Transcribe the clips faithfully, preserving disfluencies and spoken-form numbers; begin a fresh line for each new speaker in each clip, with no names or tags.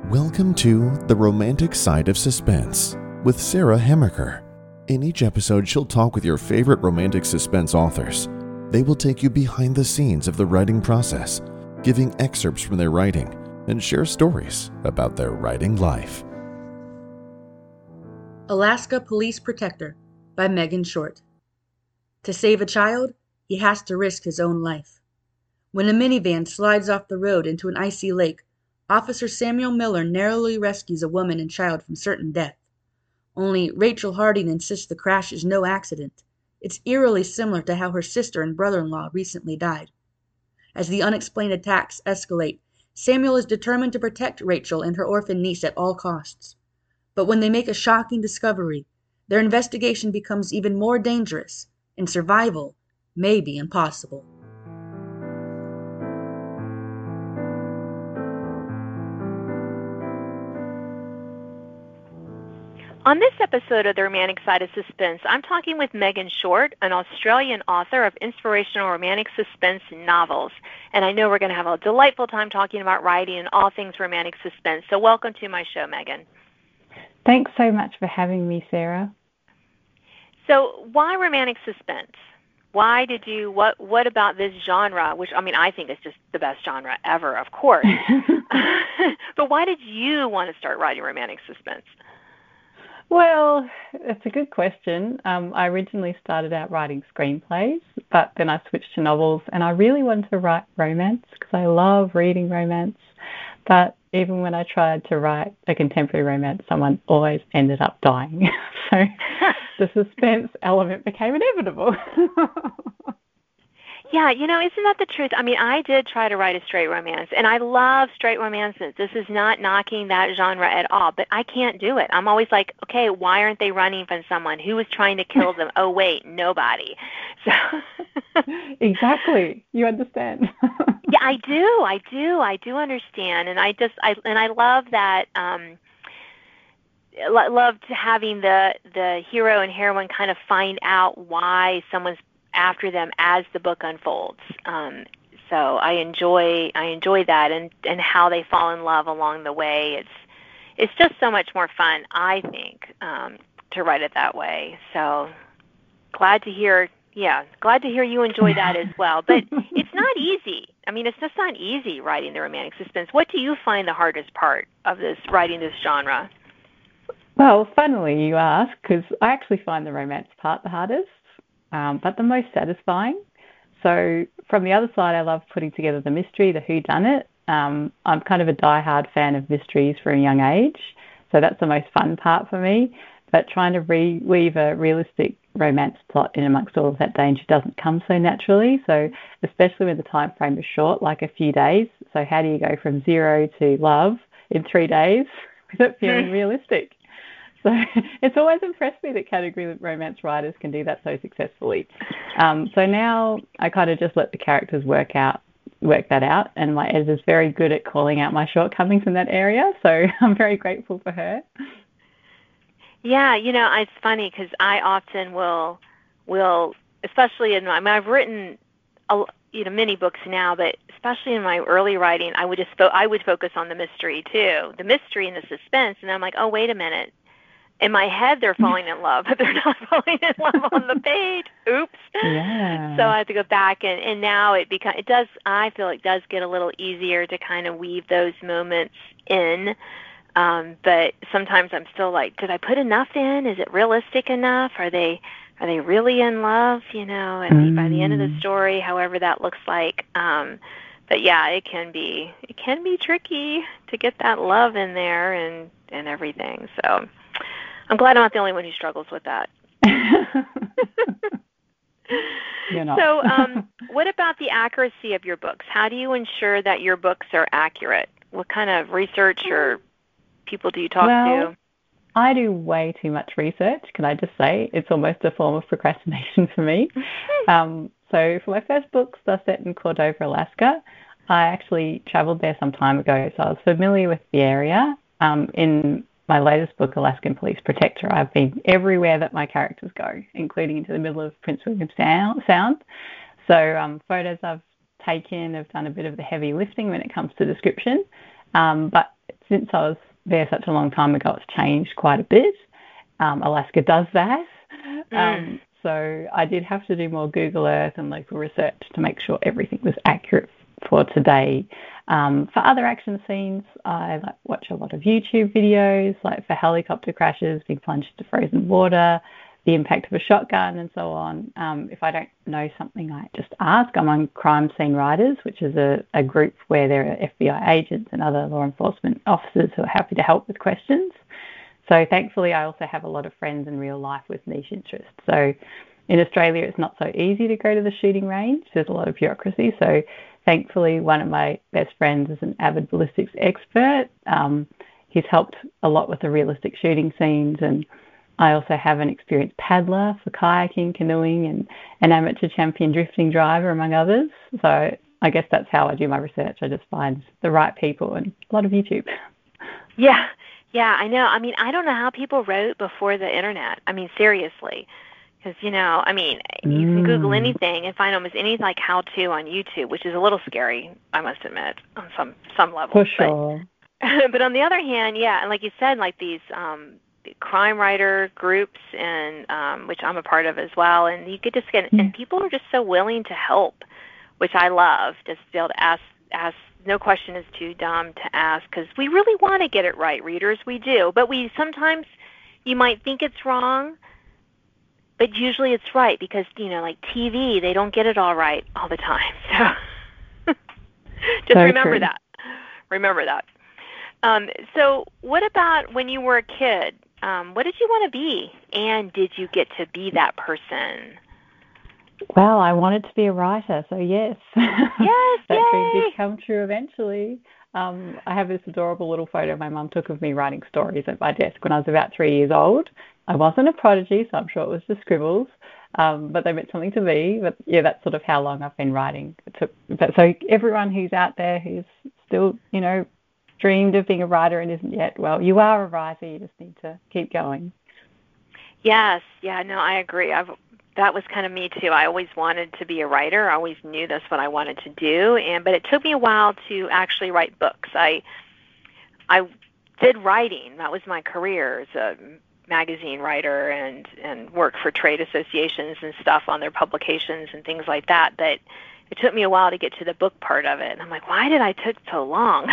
Welcome to The Romantic Side of Suspense with Sarah Hemmerker. In each episode, she'll talk with your favorite romantic suspense authors. They will take you behind the scenes of the writing process, giving excerpts from their writing, and share stories about their writing life.
Alaska Police Protector by Megan Short. To save a child, he has to risk his own life. When a minivan slides off the road into an icy lake, Officer Samuel Miller narrowly rescues a woman and child from certain death. Only Rachel Harding insists the crash is no accident. It's eerily similar to how her sister and brother-in-law recently died. As the unexplained attacks escalate, Samuel is determined to protect Rachel and her orphan niece at all costs. But when they make a shocking discovery, their investigation becomes even more dangerous, and survival may be impossible.
On this episode of The Romantic Side of Suspense, I'm talking with Megan Short, an Australian author of inspirational romantic suspense novels. And I know we're going to have a delightful time talking about writing and all things romantic suspense. So welcome to my show, Megan.
Thanks so much for having me, Sarah.
So why romantic suspense? Why did you, what What about this genre, which, I mean, I think is just the best genre ever, of course. But why did you want to start writing romantic suspense?
Well, it's a good question. Um, I originally started out writing screenplays, but then I switched to novels, and I really wanted to write romance because I love reading romance. But even when I tried to write a contemporary romance, someone always ended up dying. So the suspense element became inevitable.
Yeah, you know, isn't that the truth? I mean, I did try to write a straight romance, and I love straight romances. This is not knocking that genre at all, but I can't do it. I'm always like, okay, why aren't they running from someone? Who was trying to kill them? Oh, wait, nobody. So
Exactly. You understand.
Yeah, I do. I do. I do understand, and I just, I and I love that. Um, lo- loved having the the hero and heroine kind of find out why someone's after them as the book unfolds. Um, so I enjoy I enjoy that and, and how they fall in love along the way. It's it's just so much more fun, I think, um, to write it that way. So glad to hear, yeah, glad to hear you enjoy that as well. But it's not easy. I mean, it's just not easy writing the romantic suspense. What do you find the hardest part of this writing this genre?
Well, funnily you ask, because I actually find the romance part the hardest. Um, but the most satisfying. So from the other side, I love putting together the mystery, the whodunit. Um, I'm kind of a diehard fan of mysteries from a young age, so that's the most fun part for me. But trying to re- weave a realistic romance plot in amongst all of that danger doesn't come so naturally. So especially when the time frame is short, like a few days. So how do you go from zero to love in three days without feeling realistic? So it's always impressed me that category romance writers can do that so successfully. Um, so now I kind of just let the characters work out, work that out, and my editor's very good at calling out my shortcomings in that area. So I'm very grateful for her.
Yeah, you know, it's funny because I often will, will, especially in my, I mean, I've written, a, you know, many books now, but especially in my early writing, I would just, fo- I would focus on the mystery too, the mystery and the suspense, and I'm like, oh, wait a minute. In my head, they're falling in love, but they're not falling in love on the page. Oops.
Yeah.
So I have to go back, and, and now it becomes, it does, I feel it does get a little easier to kind of weave those moments in. Um, but sometimes I'm still like, did I put enough in? Is it realistic enough? Are they, are they really in love? You know, at the, mm. by the end of the story, however that looks like. Um, but yeah, it can be, it can be tricky to get that love in there and, and everything. So I'm glad I'm not the only one who struggles with that.
You're not.
So um, what about the accuracy of your books? How do you ensure that your books are accurate? What kind of research or people do you talk
well,
to?
I do way too much research, can I just say? It's almost a form of procrastination for me. um, so for my first books, they're set in Cordova, Alaska. I actually traveled there some time ago, so I was familiar with the area. Um, in my latest book, Alaskan Police Protector, I've been everywhere that my characters go, including into the middle of Prince William Sound. So um, photos I've taken have done a bit of the heavy lifting when it comes to description. Um, but it's since I was there such a long time ago, it's changed quite a bit. Um, Alaska does that. Mm. Um, so I did have to do more Google Earth and local research to make sure everything was accurate for today. Um, for other action scenes, I like, watch a lot of YouTube videos, like for helicopter crashes, being plunged into frozen water, the impact of a shotgun, and so on. Um, if I don't know something, I just ask. I'm on Crime Scene Writers, which is a, a group where there are F B I agents and other law enforcement officers who are happy to help with questions. So thankfully, I also have a lot of friends in real life with niche interests. So in Australia, it's not so easy to go to the shooting range. There's a lot of bureaucracy. So thankfully, one of my best friends is an avid ballistics expert. Um, he's helped a lot with the realistic shooting scenes, and I also have an experienced paddler for kayaking, canoeing, and an amateur champion drifting driver, among others. So I guess that's how I do my research. I just find the right people and a lot of YouTube.
Yeah, yeah, I know. I mean, I don't know how people wrote before the internet. I mean, seriously. Because, you know, I mean, you can Google anything and find almost any, like, how-to on YouTube, which is a little scary, I must admit, on some, some level.
For sure.
But, but on the other hand, yeah, and like you said, like these um, crime writer groups, and um, which I'm a part of as well, and you could just get, mm. and people are just so willing to help, which I love, just to be able to ask, ask, no question is too dumb to ask, because we really want to get it right, readers, we do. But we sometimes, you might think it's wrong, but usually it's right, because, you know, like T V, they don't get it all right all the time. So just so remember true. that. Remember that. Um, so what about when you were a kid? Um, what did you want to be? And did you get to be that person?
Well, I wanted to be a writer, so yes.
Yes,
that
yay.
dream did come true eventually. Um, I have this adorable little photo my mum took of me writing stories at my desk when I was about three years old. I wasn't a prodigy, so I'm sure it was just scribbles, um, but they meant something to me. But yeah, that's sort of how long I've been writing. It took, but so everyone who's out there who's still, you know, dreamed of being a writer and isn't yet, well, you are a writer. You just need to keep going.
Yes, yeah, no, I agree. I've that was kind of me too. I always wanted to be a writer. I always knew that's what I wanted to do, and but it took me a while to actually write books. I I did writing. That was my career as a magazine writer, and and work for trade associations and stuff on their publications and things like that. But it took me a while to get to the book part of it. And I'm like, why did I take so long?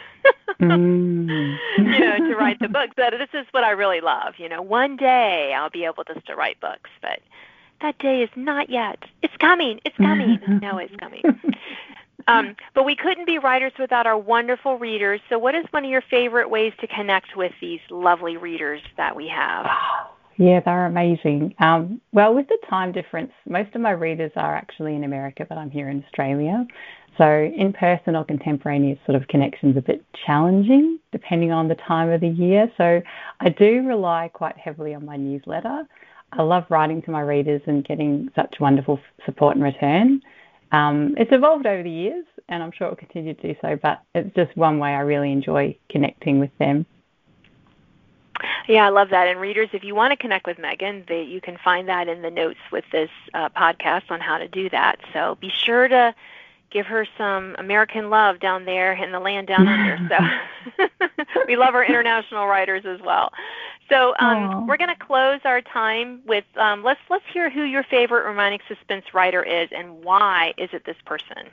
mm.
You know, to write the books. But this is what I really love. You know, one day I'll be able just to write books, but that day is not yet. It's coming. It's coming. No, it's coming. Um, but we couldn't be writers without our wonderful readers. So what is one of your favorite ways to connect with these lovely readers that we have?
Yeah, they're amazing. Um, well, with the time difference, most of my readers are actually in America, but I'm here in Australia. So in-person or contemporaneous sort of connection's a bit challenging depending on the time of the year. So I do rely quite heavily on my newsletter. I love writing to my readers and getting such wonderful support in return. Um, it's evolved over the years, and I'm sure it will continue to do so, but it's just one way I really enjoy connecting with them.
Yeah, I love that. And readers, if you want to connect with Megan, they, you can find that in the notes with this uh, podcast on how to do that. So be sure to give her some American love down there in the land down under. So we love our international writers as well. So um, we're going to close our time with um, let's let's hear who your favorite romantic suspense writer is and why is it this person.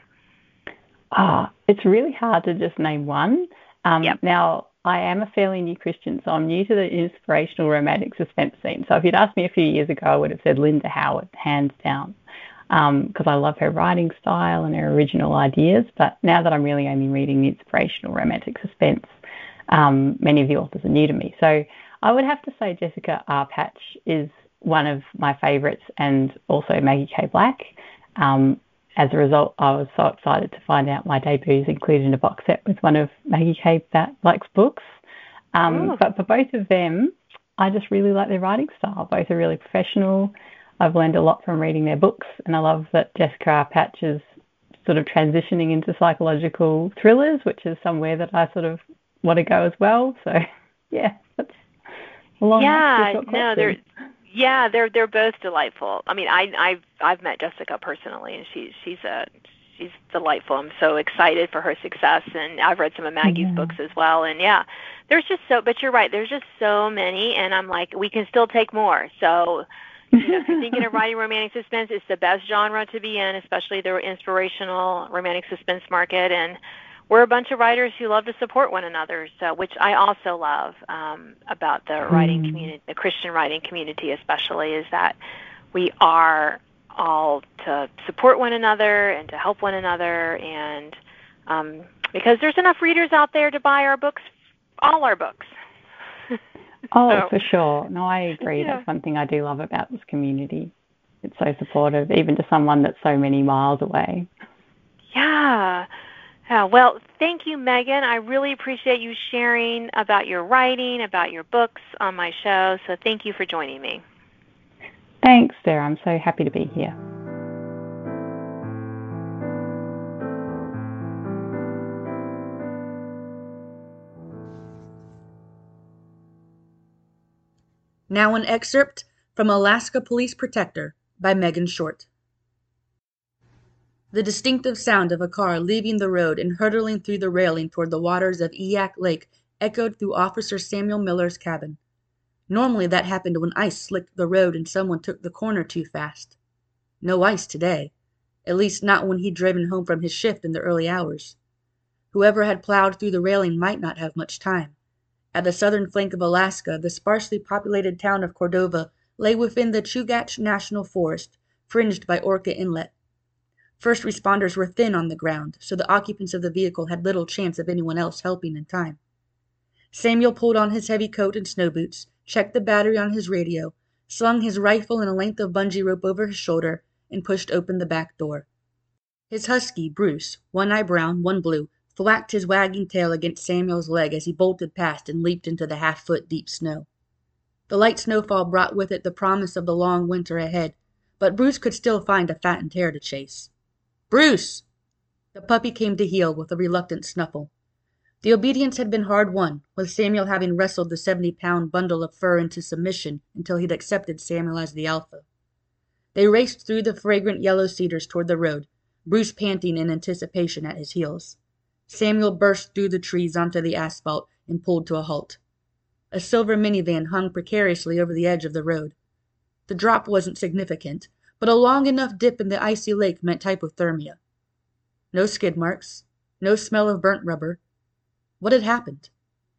Ah, it's really hard to just name one. Um,
yep. Now,
I am a fairly new Christian, so I'm new to the inspirational romantic suspense scene. So if you'd asked me a few years ago, I would have said Linda Howard, hands down, because um, I love her writing style and her original ideas. But now that I'm really only reading the inspirational romantic suspense, um, many of the authors are new to me. So I would have to say Jessica R. Patch is one of my favourites, and also Maggie K. Black. Um, as a result, I was so excited to find out my debut is included in a box set with one of Maggie K. Black's books. Um, but for both of them, I just really like their writing style. Both are really professional. I've learned a lot from reading their books, and I love that Jessica R. Patch is sort of transitioning into psychological thrillers, which is somewhere that I sort of want to go as well. So, yeah, that's a long
yeah, no, they're yeah, they're they're both delightful. I mean, I I've I've met Jessica personally, and she's she's a she's delightful. I'm so excited for her success, and I've read some of Maggie's
Yeah.
books as well. And yeah, there's just so, but you're right, there's just so many, and I'm like, we can still take more. So, you know, if you're thinking of writing romantic suspense, it's the best genre to be in, especially the inspirational romantic suspense market. And we're a bunch of writers who love to support one another, so which I also love um, about the writing
Mm.
community, the Christian writing community especially, is that we are all to support one another and to help one another, and um, because there's enough readers out there to buy our books, all our books.
Oh,
So,
for sure. No, I agree.
yeah.
That's one thing I do love about this community. It's so supportive, even to someone that's so many miles away.
Yeah. Yeah. Well, thank you, Megan. I really appreciate you sharing about your writing, about your books on my show. So thank you for joining me.
Thanks, Sarah. I'm so happy to be here.
Now an excerpt from Alaska Police Protector by Megan Short. The distinctive sound of a car leaving the road and hurtling through the railing toward the waters of Eyak Lake echoed through Officer Samuel Miller's cabin. Normally that happened when ice slicked the road and someone took the corner too fast. No ice today, at least not when he'd driven home from his shift in the early hours. Whoever had plowed through the railing might not have much time. At the southern flank of Alaska, the sparsely populated town of Cordova lay within the Chugach National Forest, fringed by Orca Inlet. First responders were thin on the ground, so the occupants of the vehicle had little chance of anyone else helping in time. Samuel pulled on his heavy coat and snow boots, checked the battery on his radio, slung his rifle and a length of bungee rope over his shoulder, and pushed open the back door. His husky, Bruce, one eye brown, one blue, thwacked his wagging tail against Samuel's leg as he bolted past and leaped into the half-foot deep snow. The light snowfall brought with it the promise of the long winter ahead, but Bruce could still find a fattened hare to chase. "Bruce!" The puppy came to heel with a reluctant snuffle. The obedience had been hard won, with Samuel having wrestled the seventy-pound bundle of fur into submission until he'd accepted Samuel as the alpha. They raced through the fragrant yellow cedars toward the road, Bruce panting in anticipation at his heels. Samuel burst through the trees onto the asphalt and pulled to a halt. A silver minivan hung precariously over the edge of the road. The drop wasn't significant, but a long enough dip in the icy lake meant hypothermia. No skid marks, no smell of burnt rubber. What had happened?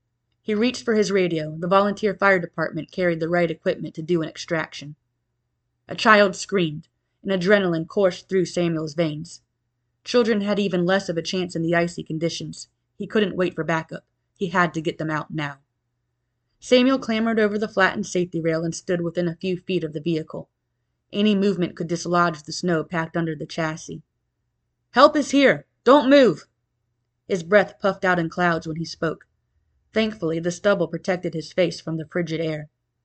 He reached for his radio. The volunteer fire department carried the right equipment to do an extraction. A child screamed, and adrenaline coursed through Samuel's veins. Children had even less of a chance in the icy conditions. He couldn't wait for backup. He had to get them out now. Samuel clambered over the flattened safety rail and stood within a few feet of the vehicle. Any movement could dislodge the snow packed under the chassis. "Help is here! Don't move!" His breath puffed out in clouds when he spoke. Thankfully, the stubble protected his face from the frigid air.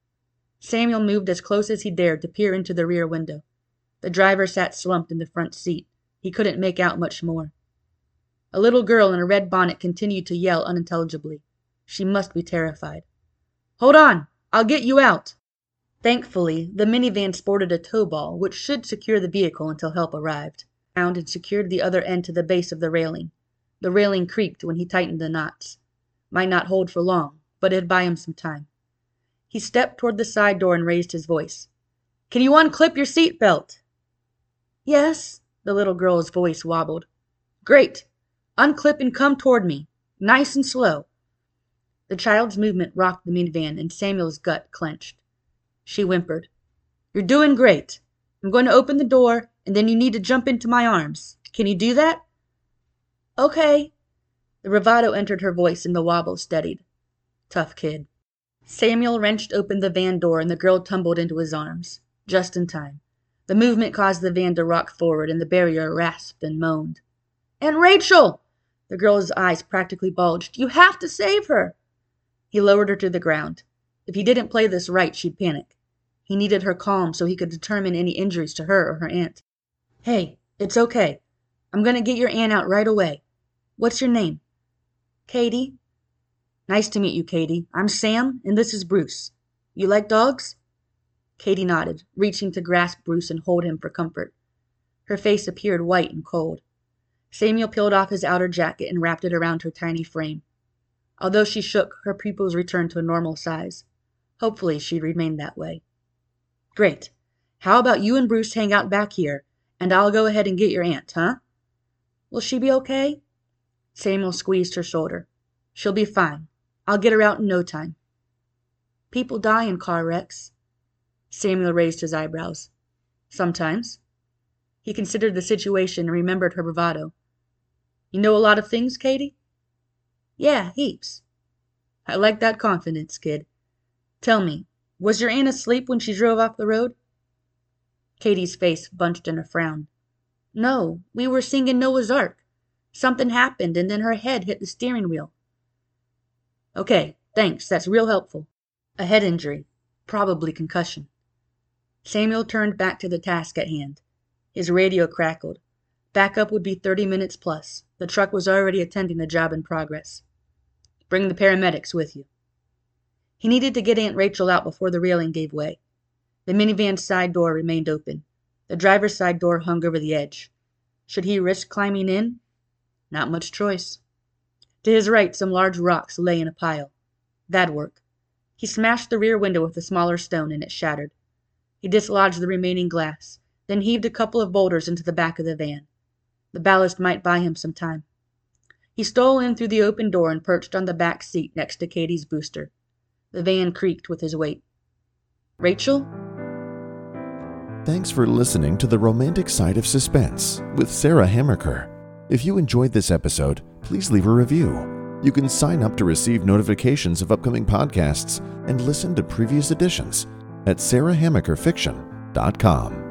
Samuel moved as close as he dared to peer into the rear window. The driver sat slumped in the front seat. He couldn't make out much more. A little girl in a red bonnet continued to yell unintelligibly. She must be terrified. "Hold on! I'll get you out!" Thankfully, the minivan sported a tow ball, which should secure the vehicle until help arrived. Found and secured the other end to the base of the railing. The railing creaked when he tightened the knots. Might not hold for long, but it'd buy him some time. He stepped toward the side door and raised his voice. "Can you unclip your seat belt?" "Yes." The little girl's voice wobbled. "Great. Unclip and come toward me. Nice and slow." The child's movement rocked the minivan, and Samuel's gut clenched. She whimpered. "You're doing great. I'm going to open the door, and then you need to jump into my arms. Can you do that?" "Okay." The bravado entered her voice, and the wobble steadied. Tough kid. Samuel wrenched open the van door, and the girl tumbled into his arms. Just in time. The movement caused the van to rock forward, and the barrier rasped and moaned. "And Rachel!" The girl's eyes practically bulged. "You have to save her!" He lowered her to the ground. If he didn't play this right, she'd panic. He needed her calm so he could determine any injuries to her or her aunt. "Hey, it's okay. I'm going to get your aunt out right away. What's your name?" "Katie." "Nice to meet you, Katie. I'm Sam, and this is Bruce. You like dogs?" Katie nodded, reaching to grasp Bruce and hold him for comfort. Her face appeared white and cold. Samuel peeled off his outer jacket and wrapped it around her tiny frame. Although she shook, her pupils returned to a normal size. Hopefully she'd remain that way. Great. How about you and Bruce hang out back here, and I'll go ahead and get your aunt, huh? Will she be okay? Samuel squeezed her shoulder. She'll be fine. I'll get her out in no time. People die in car wrecks. Samuel raised his eyebrows. Sometimes. He considered the situation and remembered her bravado. You know a lot of things, Katie? Yeah, heaps. I like that confidence, kid. Tell me, was your aunt asleep when she drove off the road? Katie's face bunched in a frown. No, we were singing Noah's Ark. Something happened and then her head hit the steering wheel. Okay, thanks, that's real helpful. A head injury, probably concussion. Samuel turned back to the task at hand. His radio crackled. Backup would be thirty minutes plus. The truck was already attending the job in progress. Bring the paramedics with you. He needed to get Aunt Rachel out before the railing gave way. The minivan's side door remained open. The driver's side door hung over the edge. Should he risk climbing in? Not much choice. To his right, some large rocks lay in a pile. That'd work. He smashed the rear window with a smaller stone and it shattered. He dislodged the remaining glass, then heaved a couple of boulders into the back of the van. The ballast might buy him some time. He stole in through the open door and perched on the back seat next to Katie's booster. The van creaked with his weight. Rachel?
Thanks for listening to The Romantic Side of Suspense with Sarah Hammaker. If you enjoyed this episode, please leave a review. You can sign up to receive notifications of upcoming podcasts and listen to previous editions at sarah hammaker fiction dot com.